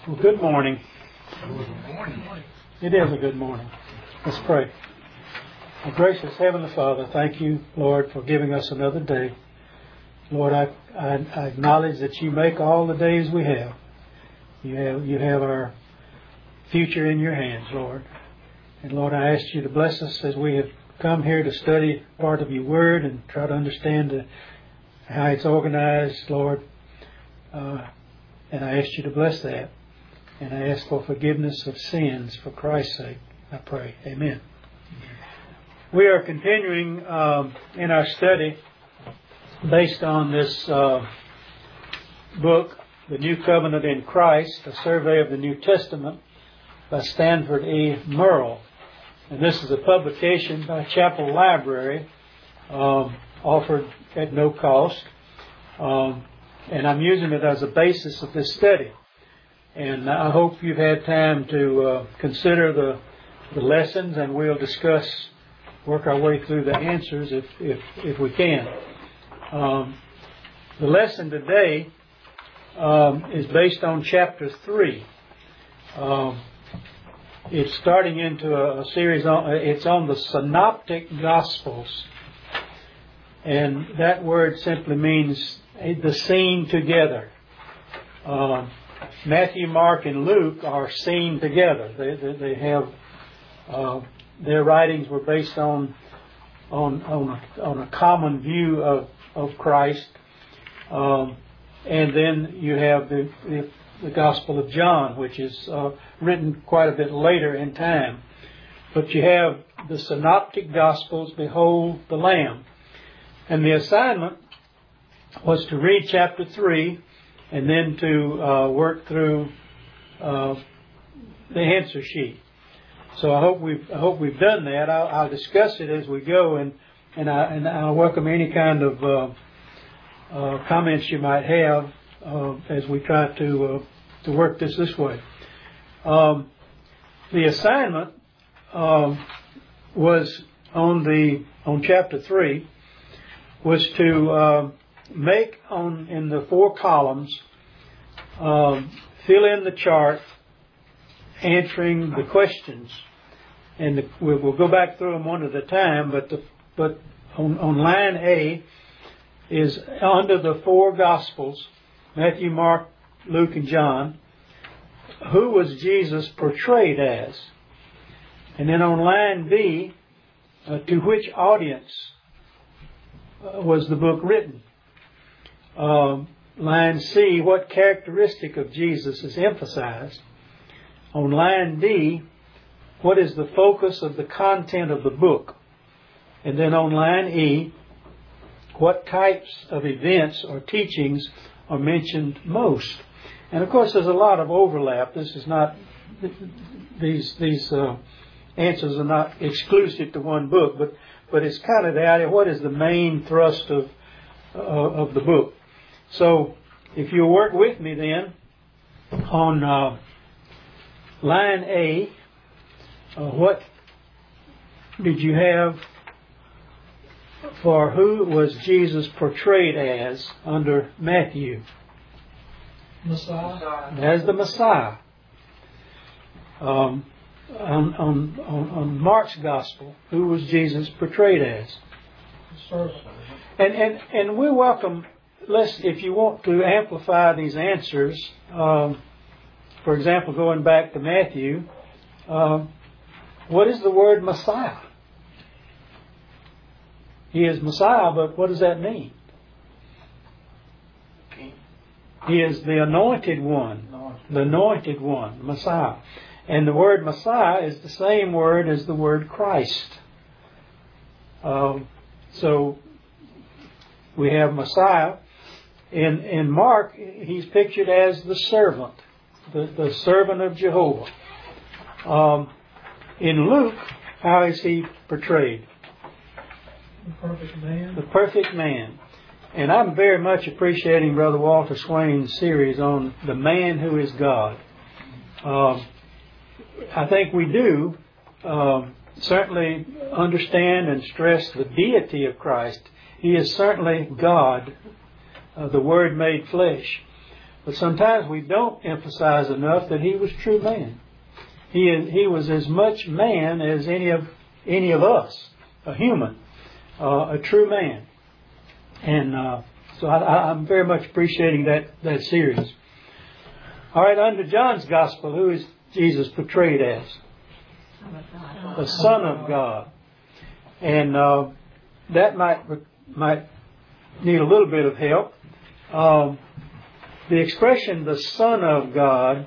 Well, good morning. Good morning. It is a good morning. Let's pray. Our gracious Heavenly Father, thank you, Lord, for giving us another day. Lord, I acknowledge that you make all the days we have. You have our future in your hands, Lord. And Lord, I ask you to bless us as we have come here to study part of your word and try to understand how it's organized, Lord. And I ask you to bless that. And I ask for forgiveness of sins for Christ's sake. I pray. Amen. We are continuing in our study based on this book, The New Covenant in Christ, a survey of the New Testament by Stanford E. Murrell. And this is a publication by Chapel Library, offered at no cost. And I'm using it as a basis of this study. And I hope you've had time to consider the lessons, and we'll work our way through the answers if we can. The lesson today is based on chapter 3. It's starting into a series it's on the Synoptic Gospels. And that word simply means the seen together. Matthew, Mark, and Luke are seen together. They have their writings were based on a common view of Christ, and then you have the Gospel of John, which is written quite a bit later in time. But you have the Synoptic Gospels. Behold the Lamb, and the assignment was to read chapter 3. And then to work through the answer sheet. So I hope we've done that. I'll discuss it as we go, and I'll welcome any kind of comments you might have as we try to work this way. The assignment was on chapter 3 was to make in the 4 columns, fill in the chart answering the questions, and we'll go back through them one at a time. But on line A is under the 4 Gospels, Matthew, Mark, Luke, and John. Who was Jesus portrayed as? And then on line B, to which audience was the book written? Line C, what characteristic of Jesus is emphasized? On line D, what is the focus of the content of the book? And then on line E, what types of events or teachings are mentioned most? And of course, there's a lot of overlap. This is not these answers are not exclusive to one book, but it's kind of the idea. What is the main thrust of the book? So, if you'll work with me then, on line A, what did you have for who was Jesus portrayed as under Matthew? Messiah. As the Messiah. On Mark's Gospel, who was Jesus portrayed as? And we welcome. If you want to amplify these answers, for example, going back to Matthew, what is the word Messiah? He is Messiah, but what does that mean? He is the anointed one, Messiah. And the word Messiah is the same word as the word Christ. So we have Messiah. In Mark, he's pictured as the servant, the servant of Jehovah. In Luke, how is he portrayed? The perfect man. The perfect man. And I'm very much appreciating Brother Walter Swain's series on the man who is God. I think we do certainly understand and stress the deity of Christ. He is certainly God, the Word made flesh. But sometimes we don't emphasize enough that he was true man. He was as much man as any of us, a human, a true man. And so I'm very much appreciating that series. All right, under John's Gospel, who is Jesus portrayed as? The Son of God. And that might need a little bit of help. The expression, the Son of God,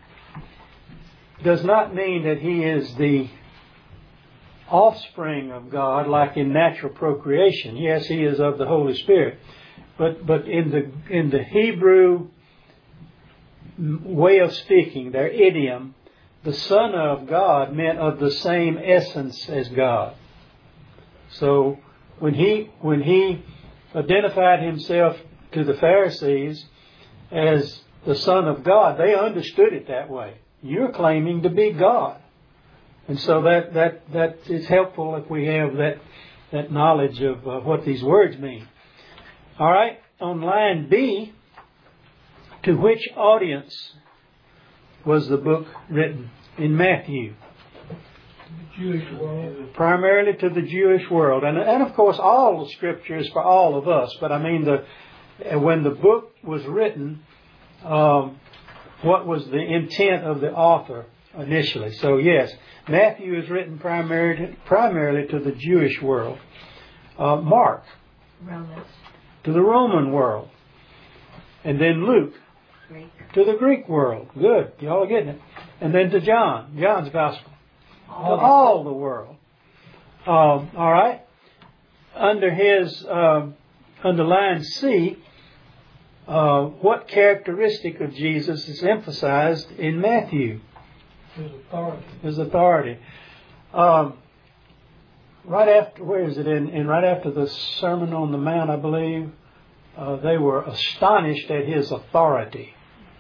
does not mean that he is the offspring of God, like in natural procreation. Yes, he is of the Holy Spirit. But in the Hebrew way of speaking, their idiom, the Son of God meant of the same essence as God. So when he identified himself to the Pharisees as the Son of God, they understood it that way. You're claiming to be God. And so that is helpful if we have that knowledge of what these words mean. All right, on line B, to which audience was the book written? In Matthew. The Jewish world. Primarily to the Jewish world. And of course all the Scripture is for all of us. But I mean, when the book was written, what was the intent of the author initially? So yes, Matthew is written primarily to the Jewish world. Mark, Romans. to the Roman world. And then Luke, Greek. to the Greek world. Good, y'all are getting it. And then to John's Gospel, to all the world. All right. Under line C, what characteristic of Jesus is emphasized in Matthew? His authority. His authority. Right after, where is it? Right after the Sermon on the Mount, I believe, they were astonished at his authority.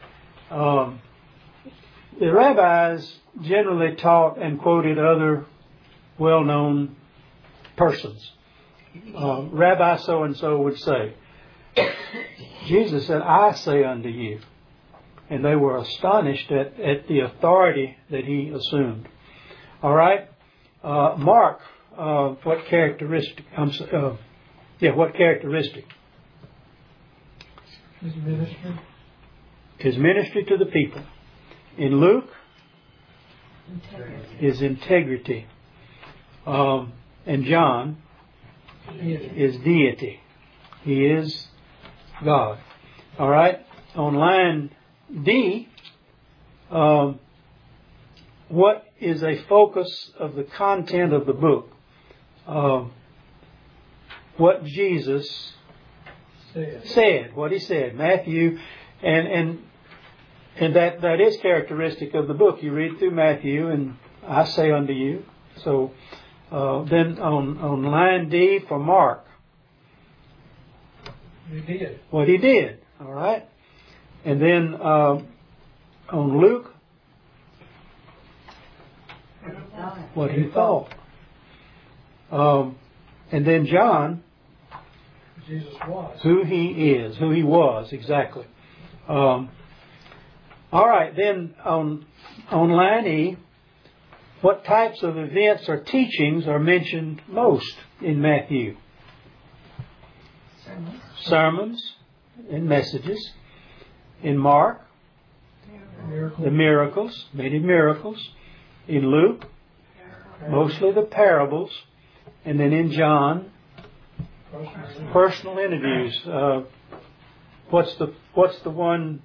The rabbis generally taught and quoted other well-known persons. Rabbi so-and-so would say, Jesus said, I say unto you. And they were astonished at the authority that he assumed. All right. Mark, what characteristic? What characteristic? His ministry. His ministry to the people. In Luke, Integrity. his integrity. And John, his deity. He is God. All right. On line D, what is a focus of the content of the book? What Jesus said. What he said. Matthew, and that is characteristic of the book. You read through Matthew, and I say unto you. So then on line D for Mark, He did. what he did. All right. And then on Luke, what he thought. And then John, Jesus was. who he was, exactly. All right, then on line E, what types of events or teachings are mentioned most in Matthew? Sermons and messages. In Mark, the miracles, many miracles. In Luke, mostly the parables. And then in John, personal interviews. What's the one?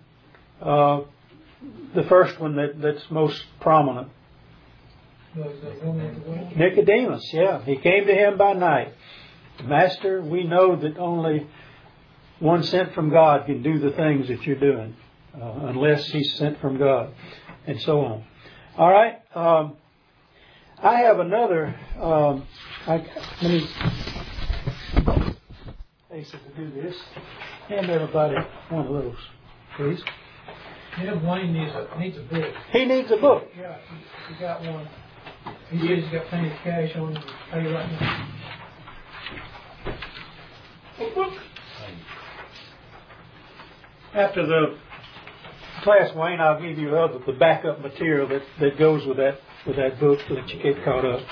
The first one that's most prominent. Nicodemus. Yeah, he came to him by night. Master, we know that only one sent from God can do the things that you're doing, unless he's sent from God, and so on. All right. I have another. Let me to do this. Hand everybody one of those, please. Wayne needs a book. He needs a book. Yeah, he got one. He says he's got plenty of cash on him to pay right now. A book. After class, Wayne, I'll give you the backup material that goes with that book to let you get caught up.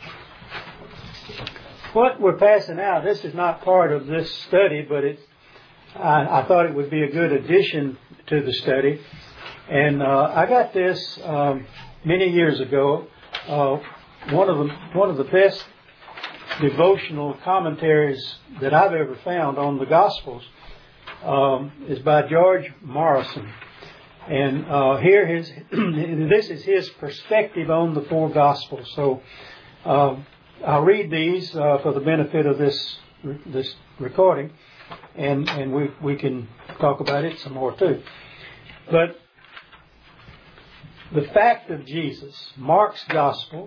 What we're passing out, this is not part of this study, but I thought it would be a good addition to the study. And I got this many years ago. One of the best devotional commentaries that I've ever found on the Gospels is by George Morrison. And this is his perspective on the four Gospels. So I'll read these for the benefit of this recording, and we can talk about it some more too. But the fact of Jesus, Mark's Gospel.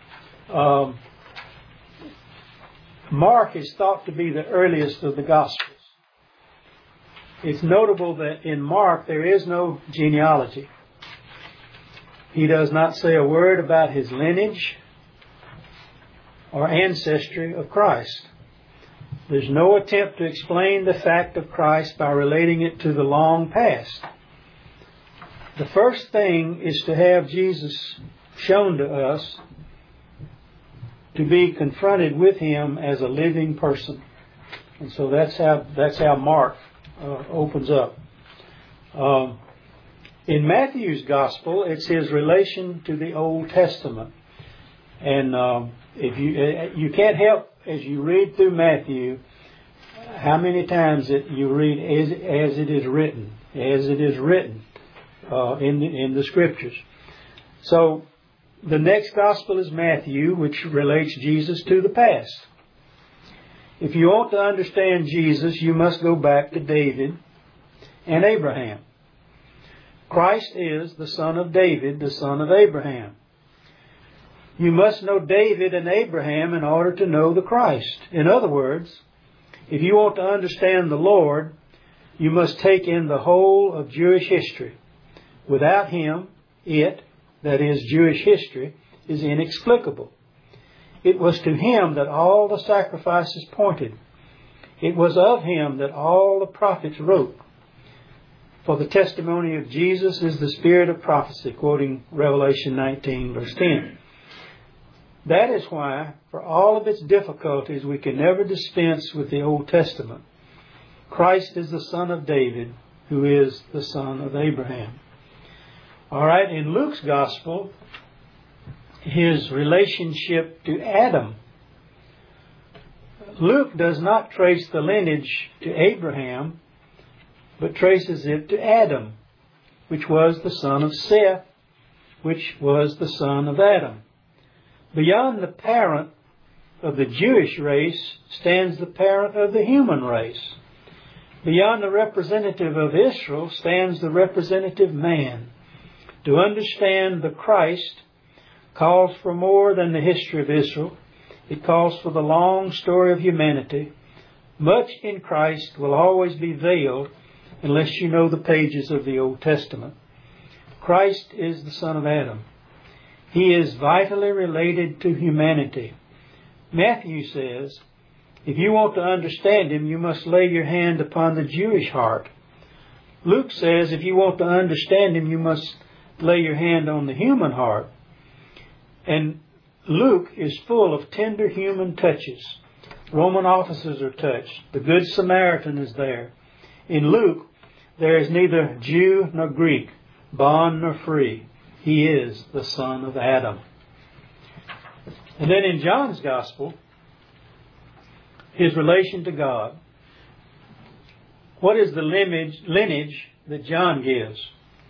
Mark is thought to be the earliest of the Gospels. It's notable that in Mark there is no genealogy. He does not say a word about his lineage or ancestry of Christ. There's no attempt to explain the fact of Christ by relating it to the long past. The first thing is to have Jesus shown to us, to be confronted with Him as a living person. And so that's how Mark opens up. In Matthew's Gospel, it's his relation to the Old Testament. And if you can't help, as you read through Matthew, how many times you read as it is written in the Scriptures. So the next Gospel is Matthew, which relates Jesus to the past. If you want to understand Jesus, you must go back to David and Abraham. Christ is the son of David, the son of Abraham. You must know David and Abraham in order to know the Christ. In other words, if you want to understand the Lord, you must take in the whole of Jewish history. Without Him, that is Jewish history, is inexplicable. It was to Him that all the sacrifices pointed. It was of Him that all the prophets wrote. For the testimony of Jesus is the spirit of prophecy, quoting Revelation 19, verse 10. That is why, for all of its difficulties, we can never dispense with the Old Testament. Christ is the son of David, who is the son of Abraham. All right, in Luke's Gospel, his relationship to Adam. Luke does not trace the lineage to Abraham, but traces it to Adam, which was the son of Seth, which was the son of Adam. Beyond the parent of the Jewish race stands the parent of the human race. Beyond the representative of Israel stands the representative man. To understand the Christ calls for more than the history of Israel. It calls for the long story of humanity. Much in Christ will always be veiled unless you know the pages of the Old Testament. Christ is the son of Adam. He is vitally related to humanity. Matthew says, if you want to understand Him, you must lay your hand upon the Jewish heart. Luke says, if you want to understand Him, you must lay your hand on the human heart. And Luke is full of tender human touches. Roman officers are touched. The Good Samaritan is there. In Luke, there is neither Jew nor Greek, bond nor free. He is the son of Adam. And then in John's Gospel, his relation to God. What is the lineage that John gives?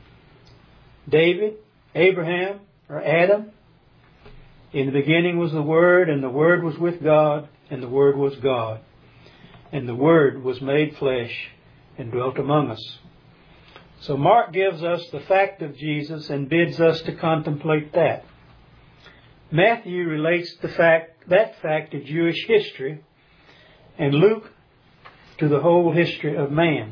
David, Abraham, or Adam? In the beginning was the Word, and the Word was with God, and the Word was God. And the Word was made flesh and dwelt among us. So Mark gives us the fact of Jesus and bids us to contemplate that. Matthew relates that fact to Jewish history, and Luke to the whole history of man.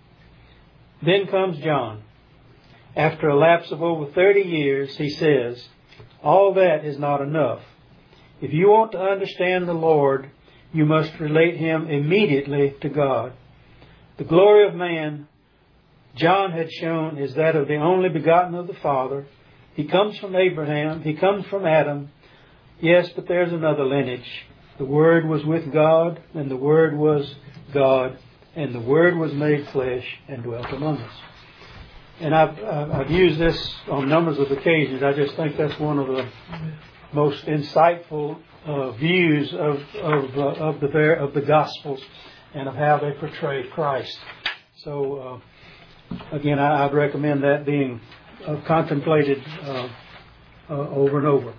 Then comes John. After a lapse of over 30 years, he says, all that is not enough. If you want to understand the Lord, you must relate Him immediately to God. The glory of man John had shown is that of the only begotten of the Father. He comes from Abraham. He comes from Adam. Yes, but there's another lineage. The Word was with God, and the Word was God, and the Word was made flesh and dwelt among us. And I've used this on numbers of occasions. I just think that's one of the most insightful views of the Gospels and of how they portray Christ. So again, I'd recommend that being contemplated over and over.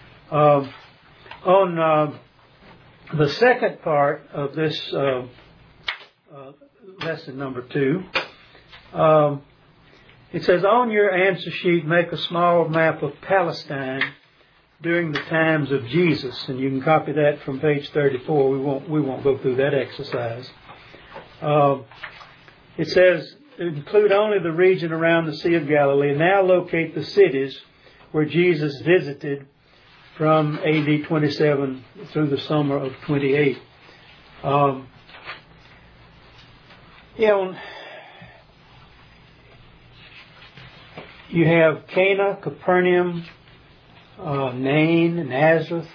On the second part of this lesson number 2, it says, on your answer sheet, make a small map of Palestine during the times of Jesus. And you can copy that from page 34. We won't go through that exercise. It says, include only the region around the Sea of Galilee. Now locate the cities where Jesus visited from AD 27 through the summer of 28. You have Cana, Capernaum, Nain, Nazareth,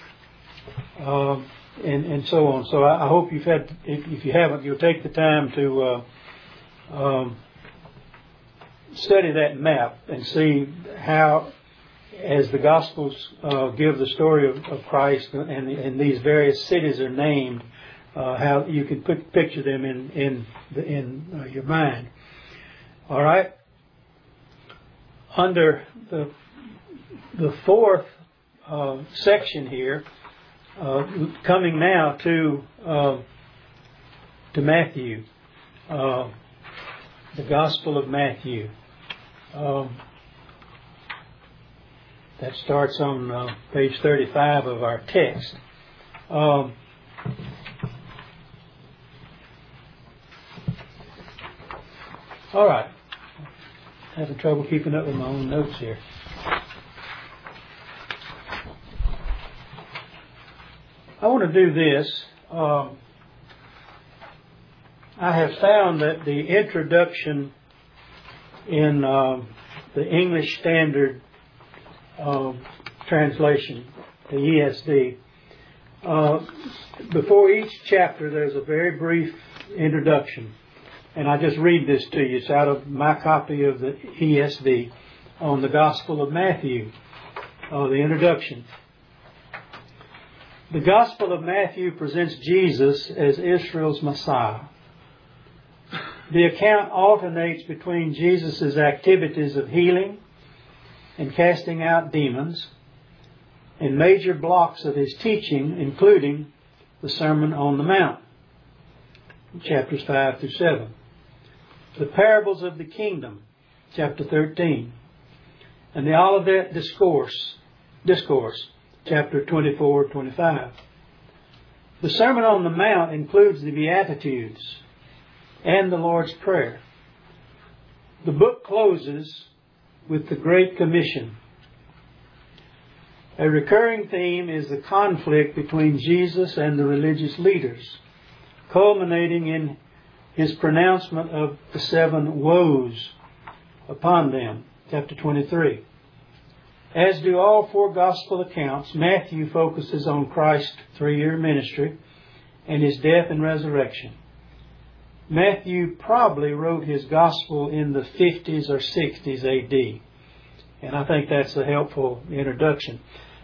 and so on. So I hope you've had, if you haven't, you'll take the time to study that map and see how, as the Gospels give the story of Christ and these various cities are named, how you can picture them in your mind. All right. Under the fourth section here, coming now to Matthew, the Gospel of Matthew. That starts on page 35 of our text. All right. Having trouble keeping up with my own notes here. I want to do this. I have found that the introduction in the English Standard Translation, the ESV, before each chapter there's a very brief introduction. And I just read this to you. It's out of my copy of the ESV on the Gospel of Matthew, the introduction. The Gospel of Matthew presents Jesus as Israel's Messiah. The account alternates between Jesus' activities of healing and casting out demons and major blocks of his teaching, including the Sermon on the Mount, chapters 5 through 7. The parables of the kingdom, chapter 13. And the Olivet Discourse, chapter 24-25. The Sermon on the Mount includes the Beatitudes and the Lord's Prayer. The book closes with the Great Commission. A recurring theme is the conflict between Jesus and the religious leaders, culminating in his pronouncement of the 7 woes upon them, chapter 23. As do all 4 gospel accounts, Matthew focuses on Christ's 3-year ministry and his death and resurrection. Matthew probably wrote his gospel in the 50s or 60s AD, and I think that's a helpful introduction.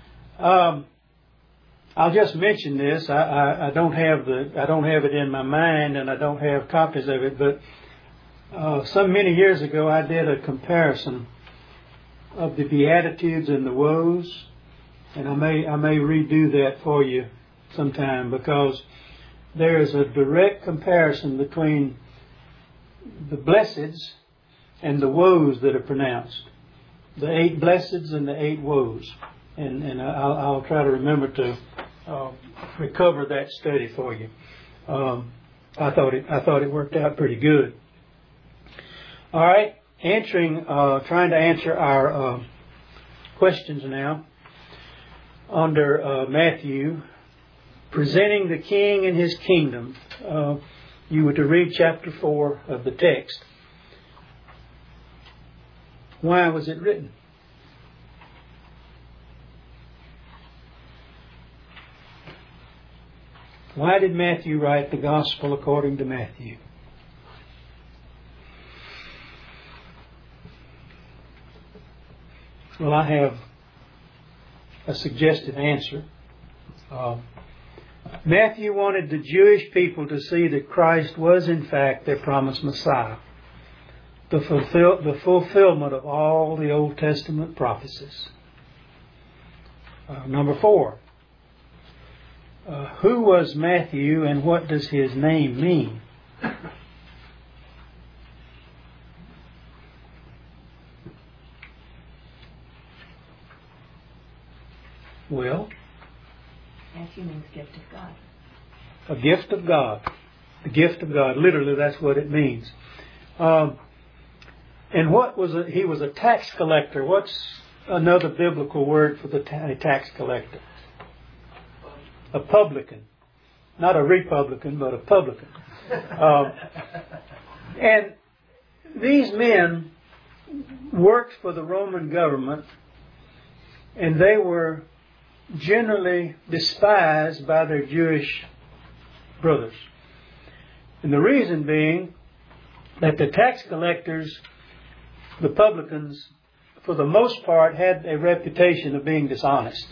I'll just mention this. I don't have it in my mind, and I don't have copies of it. But many years ago, I did a comparison of the Beatitudes and the woes, and I may redo that for you sometime, because there is a direct comparison between the blesseds and the woes that are pronounced. The 8 blesseds and the 8 woes, and I'll try to remember to recover that study for you. I thought it worked out pretty good. All right, trying to answer our questions now under Matthew, presenting the King and his kingdom. You were to read chapter 4 of the text. Why was it written? Why did Matthew write the Gospel according to Matthew? Well, I have a suggested answer. Matthew wanted the Jewish people to see that Christ was in fact their promised Messiah, the fulfillment of all the Old Testament prophecies. Number 4. Who was Matthew and what does his name mean? Well, Matthew means gift of God. A gift of God. The gift of God. Literally, that's what it means. And what was he was a tax collector. What's another biblical word for the tax collector? A publican. Not a Republican, but a publican. And these men worked for the Roman government, and they were generally despised by their Jewish brothers. And the reason being that the tax collectors, the publicans, for the most part, had a reputation of being dishonest.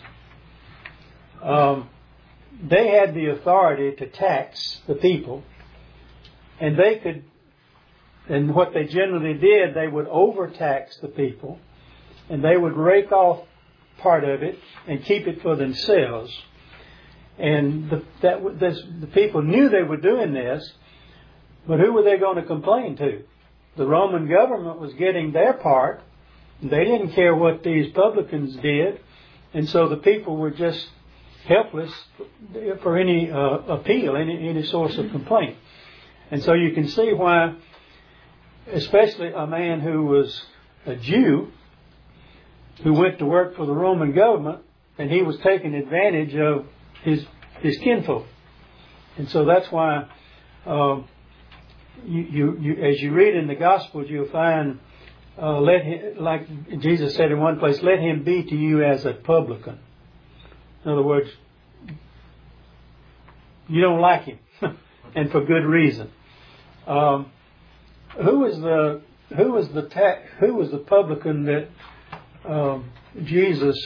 They had the authority to tax the people, and and what they generally did, they would overtax the people, and they would rake off part of it and keep it for themselves. And the people knew they were doing this, but who were they going to complain to? The Roman government was getting their part. They didn't care what these publicans did, and so the people were just helpless for any appeal, any source of complaint. And so you can see why, especially a man who was a Jew, who went to work for the Roman government, and he was taking advantage of his kinfolk. And so that's why you as you read in the Gospels, you'll find, like Jesus said in one place, let him be to you as a publican. In other words, you don't like him, and for good reason. Who was the publican that Jesus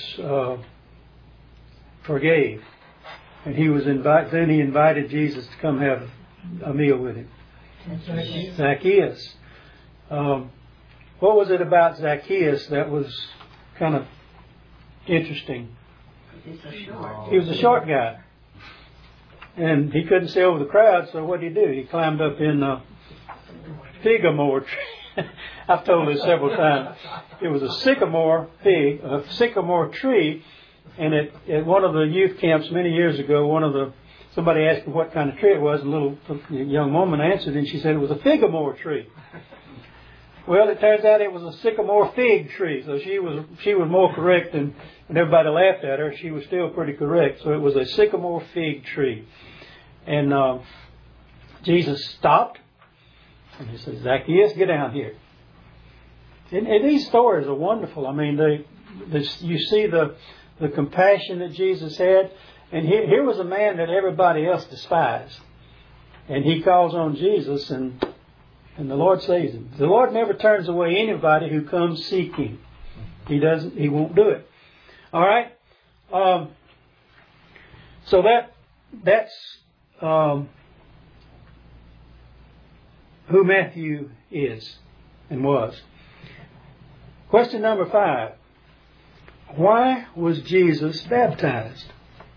forgave? And he was then he invited Jesus to come have a meal with him. Zacchaeus. What was it about Zacchaeus that was kind of interesting? He was a short guy. And he couldn't see over the crowd, so what did he do? He climbed up in a sycamore tree. I've told this several times. It was a sycamore tree, and at one of the youth camps many years ago, somebody asked me what kind of tree it was, and a little young woman answered, and she said it was a figamore tree. Well, it turns out it was a sycamore fig tree, so she was more correct, and when everybody laughed at her, she was still pretty correct. So it was a sycamore fig tree. And Jesus stopped, and he said, Zacchaeus, get down here. And these stories are wonderful. I mean, you see the compassion that Jesus had. And here was a man that everybody else despised. And he calls on Jesus, and the Lord saves him. The Lord never turns away anybody who comes seeking. He won't do it. All right? So that's who Matthew is and was. Question number 5. Why was Jesus baptized?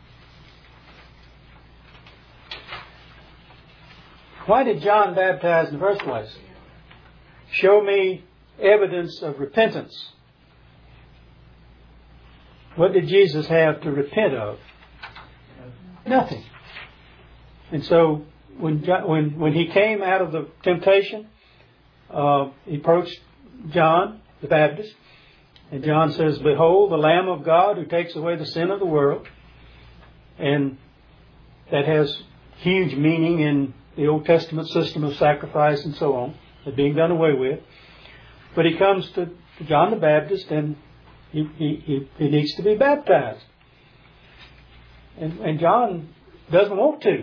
Why did John baptize in the first place? Show me evidence of repentance. What did Jesus have to repent of? Nothing. And so when he came out of the temptation, he approached John the Baptist, and John says, "Behold, the Lamb of God who takes away the sin of the world." And that has huge meaning in the Old Testament system of sacrifice and so on, that being done away with. But he comes to John the Baptist, and he needs to be baptized. And John doesn't want to.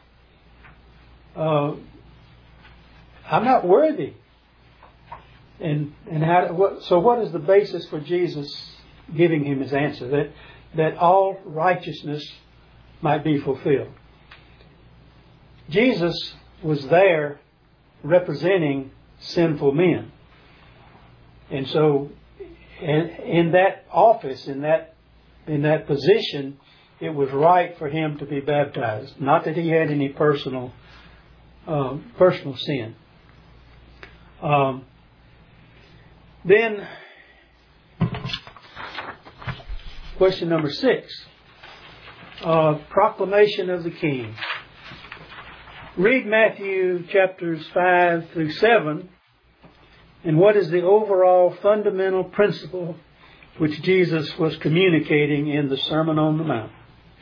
I'm not worthy. So what is the basis for Jesus giving him his answer? That all righteousness might be fulfilled. Jesus was there representing sinful men. And so in that office, in that position, it was right for him to be baptized. Not that he had any personal sin. Then, question number 6. Proclamation of the King. Read Matthew chapters 5 through 7. And what is the overall fundamental principle which Jesus was communicating in the Sermon on the Mount?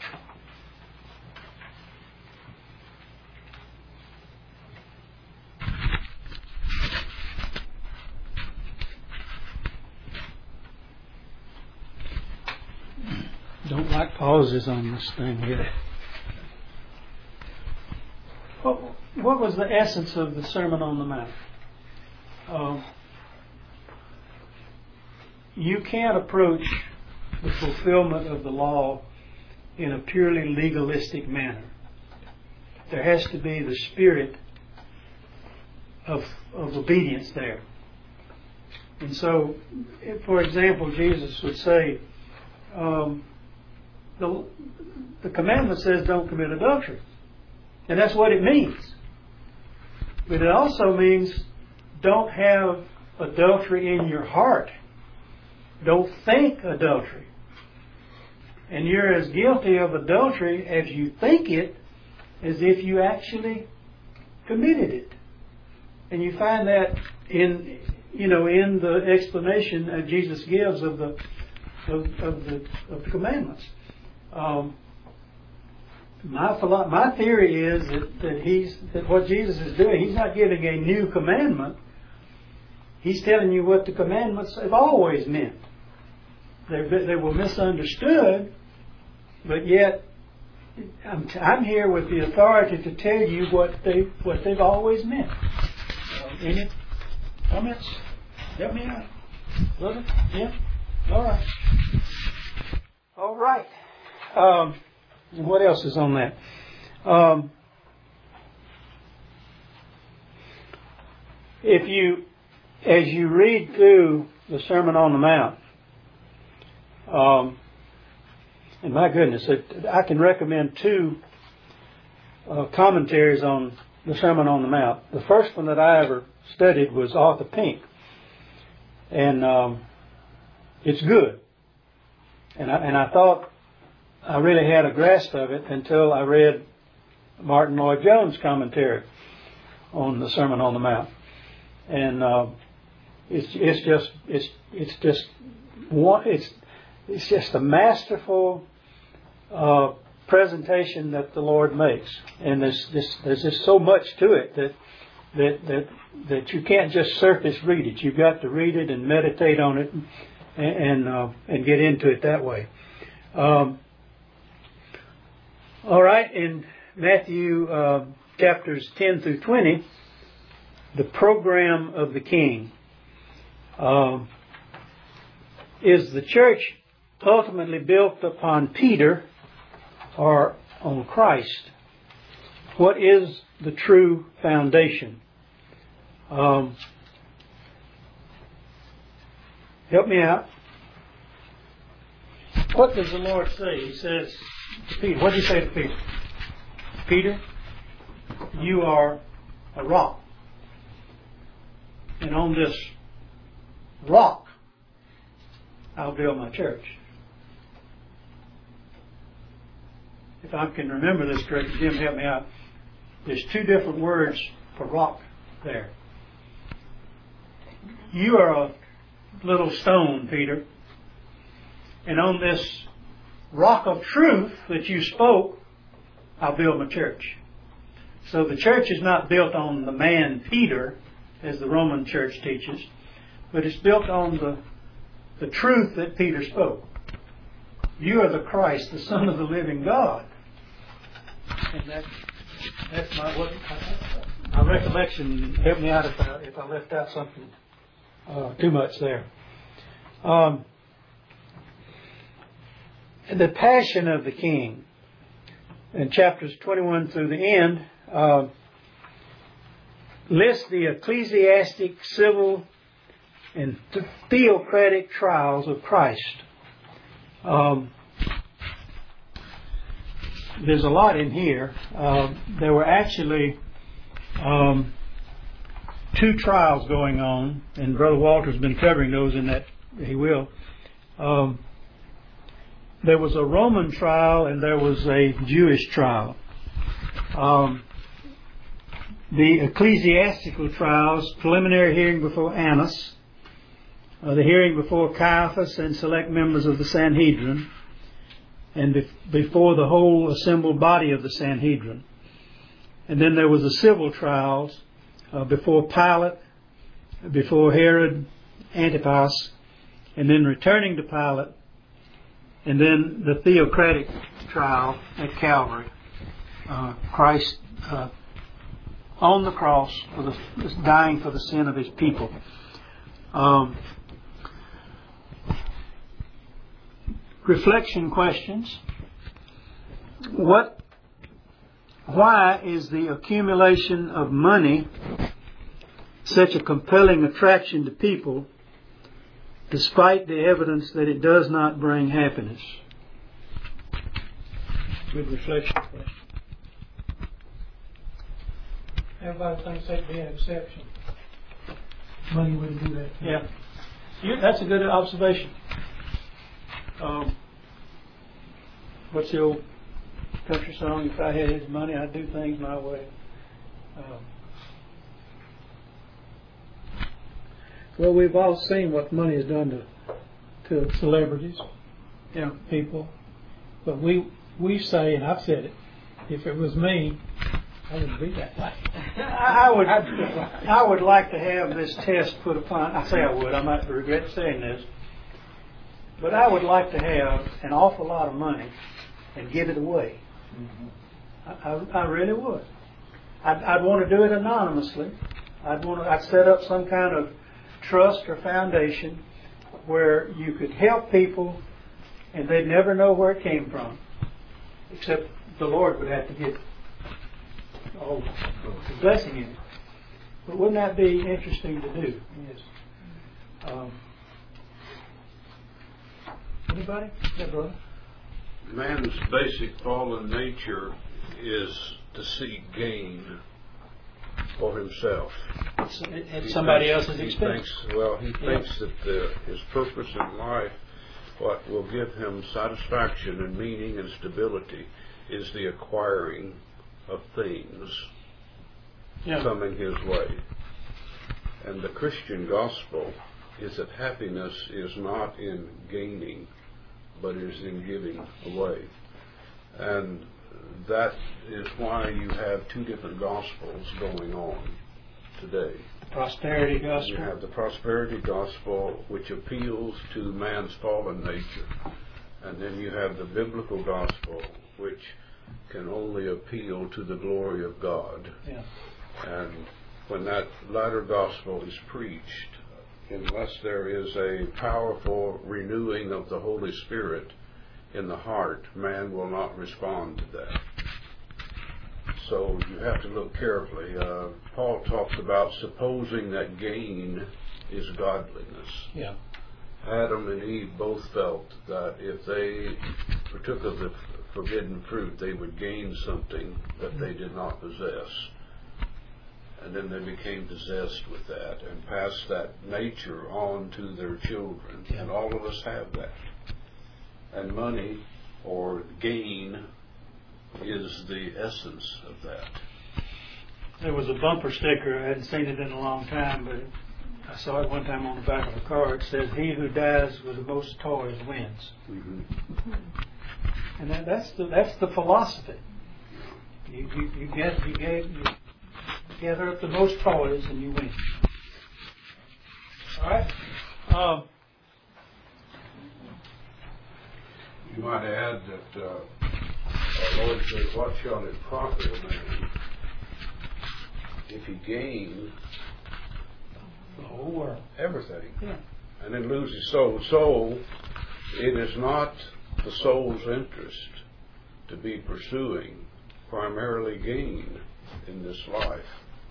Don't like pauses on this thing here. What was the essence of the Sermon on the Mount? You can't approach the fulfillment of the law in a purely legalistic manner. There has to be the spirit of obedience there. And so, for example, Jesus would say, the commandment says don't commit adultery. And that's what it means. But it also means don't have adultery in your heart. Don't think adultery. And you're as guilty of adultery as you think it as if you actually committed it. And you find that in the explanation that Jesus gives of the commandments. My theory is that what Jesus is doing, he's not giving a new commandment. He's telling you what the commandments have always meant. They were misunderstood, but yet I'm here with the authority to tell you what they've always meant. Any comments? Help me out, brother. Yeah. All right. And what else is on that? As you read through the Sermon on the Mount, and my goodness, I can recommend 2 commentaries on the Sermon on the Mount. The first one that I ever studied was Arthur Pink, and it's good. And I thought I really had a grasp of it until I read Martin Lloyd-Jones' commentary on the Sermon on the Mount, and it's just a masterful presentation that the Lord makes, and there's just so much to it that you can't just surface read it. You've got to read it and meditate on it and get into it that way. All right, in Matthew chapters 10 through 20, the program of the King. Is the church ultimately built upon Peter or on Christ? What is the true foundation? Help me out. What does the Lord say? He says to Peter, what did he say to Peter? Peter, you are a rock. And on this rock, I'll build my church. If I can remember this correctly, Jim, help me out. There's 2 different words for rock there. You are a little stone, Peter. And on this rock of truth that you spoke, I'll build my church. So the church is not built on the man Peter, as the Roman church teaches, but it's built on the truth that Peter spoke. You are the Christ, the Son of the living God. And that's my recollection. Help me out if I left out something too much there. The Passion of the King, in chapters 21 through the end, lists the ecclesiastic, civil, and theocratic trials of Christ. There's a lot in here. There were actually 2 trials going on, and Brother Walter's been covering those in that he will. There was a Roman trial and there was a Jewish trial. The ecclesiastical trials, preliminary hearing before Annas, the hearing before Caiaphas and select members of the Sanhedrin, and before the whole assembled body of the Sanhedrin. And then there was the civil trials before Pilate, before Herod Antipas, and then returning to Pilate, and then the theocratic trial at Calvary. Christ on the cross, dying for the sin of His people. Reflection questions. Why is the accumulation of money such a compelling attraction to people, despite the evidence that it does not bring happiness? Good reflection question. Everybody thinks that'd be an exception. Money wouldn't do that. Yeah. That's a good observation. What's the old country song? If I had his money, I'd do things my way. Well, we've all seen what money has done to celebrities, people. But we say, and I've said it, if it was me, I wouldn't be that way. I would like to have this test put upon. I say I would. I might regret saying this, but I would like to have an awful lot of money and give it away. Mm-hmm. I really would. I'd want to do it anonymously. I'd set up some kind of trust or foundation where you could help people and they'd never know where it came from, except the Lord would have to get all the blessing in it. But wouldn't that be interesting to do? Yes. Anybody? Yeah, brother. Man's basic fallen nature is to seek gain for himself. At somebody else's expense. He thinks that his purpose in life, what will give him satisfaction and meaning and stability, is the acquiring of things coming his way. And the Christian gospel is that happiness is not in gaining, but is in giving away. And that is why you have 2 different gospels going on today. The prosperity gospel. You have the prosperity gospel, which appeals to man's fallen nature. And then you have the biblical gospel, which can only appeal to the glory of God. Yeah. And when that latter gospel is preached, unless there is a powerful renewing of the Holy Spirit in the heart, man will not respond to that. So you have to look carefully. Paul talks about supposing that gain is godliness. Yeah. Adam and Eve both felt that if they partook of the forbidden fruit, they would gain something that they did not possess. And then they became possessed with that and passed that nature on to their children. Yeah. And all of us have that. And money or gain is the essence of that. There was a bumper sticker. I hadn't seen it in a long time, but I saw it one time on the back of a car. It says, "He who dies with the most toys wins." Mm-hmm. And that's the philosophy. You gather up the most toys and you win. All right. You might add that our Lord says, "What shall it profit a man if he gain The whole world. everything Yeah. and then lose his soul?" So it is not the soul's interest to be pursuing primarily gain in this life.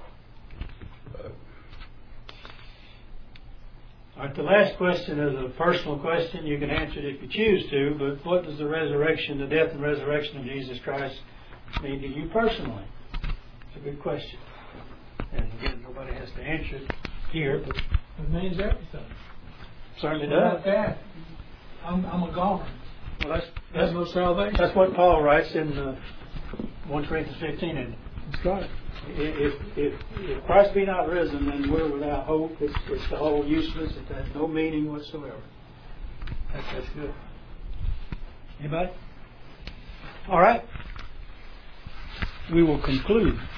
All right, the last question is a personal question. You can answer it if you choose to, but what does the resurrection, the death and resurrection of Jesus Christ mean to you personally? It's a good question. And again, nobody has to answer it here, but It means everything. certainly Without does. that, I'm a goner. Well, There's no salvation. that's what Paul writes in 1 Corinthians 15. And That's right. if Christ be not risen, then we're without hope. It's the whole useless. It has no meaning whatsoever. That's good. Anybody? All right. We will conclude.